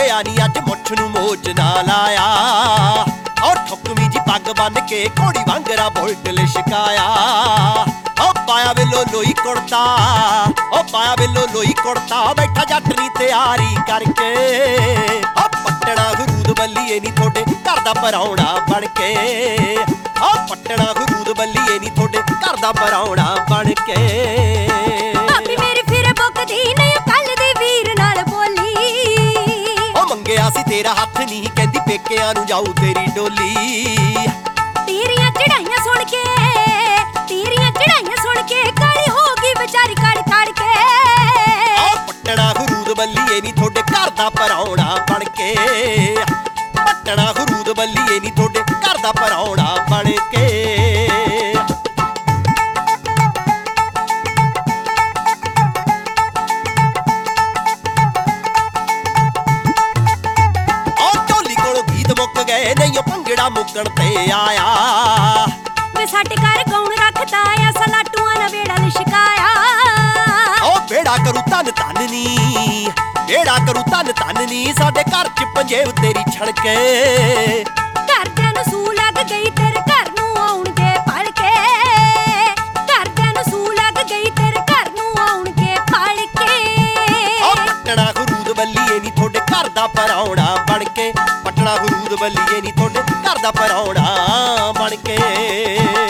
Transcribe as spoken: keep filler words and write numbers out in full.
होया नी अज मुठ नूं मोच ना लाया और ठुकवी जी पग बन के घोड़ी वांगरा बुलट लिशकाया ओ पाया वेलो लोई कुड़ता ओ पाया वेलो लोई कुड़ता बैठा जट नी तैयारी करके ओ पट्टना गुरूद बल्लीए नी थोड़े घर दा पराउणा बन के ओ पट्टना गुरूद बल्लीए नी थोड़े घर दा पराउणा बन के भाभी मेरी फिर बुकदी नहीं कल दे वीर नाल बोली ओ मंगिया सी तेरा हथ नी कहंदी पेकिਆਂ ਨੂੰ जाऊ तेरी डोली तेरियां चढ़ाइयां सुन के तेरियां चढ़ाइयां सुन के काली हो गई बेचारी कड़ कड़ के ओ पट्टना गुरूद बल्लीए नी थोड़े घर दा पराउणा बन के पट्टना गुरूद बल्लीए नी थोड़े घर दा पराउणा बन के गए नहीं भंगड़ा मुकण ते आया वे साडे घर गौण रखता आया सलाटूआं ना बेड़ा लिशकाया ओ बेड़ा करू तन तन नी बेड़ा करू तन तन नी साडे घर च पंजेब तेरी छड़के घरदियां नूं सू लग गई तेरे घर नूं आउण दे फड़ के घरदियां नूं सू लग गई तेरे घर नूं आउण के फड़ के ओ पट्टना गुरूद बल्लीए नी थोड़े घर दा पराउणा बन के पट्टना गुरूद बल्लीए नी थोड़े घर दा पराउणा बन के।